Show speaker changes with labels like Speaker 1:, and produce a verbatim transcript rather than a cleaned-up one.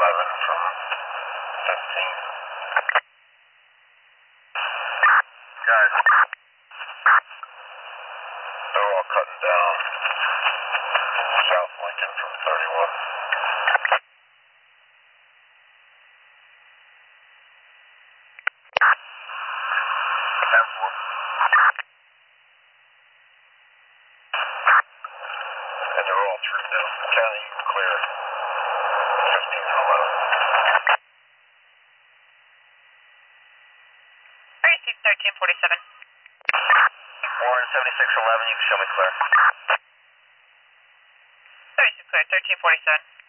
Speaker 1: eleven from fifteen. Guys, they're all cutting down. South Lincoln from thirty-one. ten four. And they're all through now. County clear. fifteen and eleven.
Speaker 2: thirty-six thirteen forty-seven.
Speaker 1: Warren seventy-six eleven, you can show me clear.
Speaker 2: thirty-six clear, thirteen forty-seven.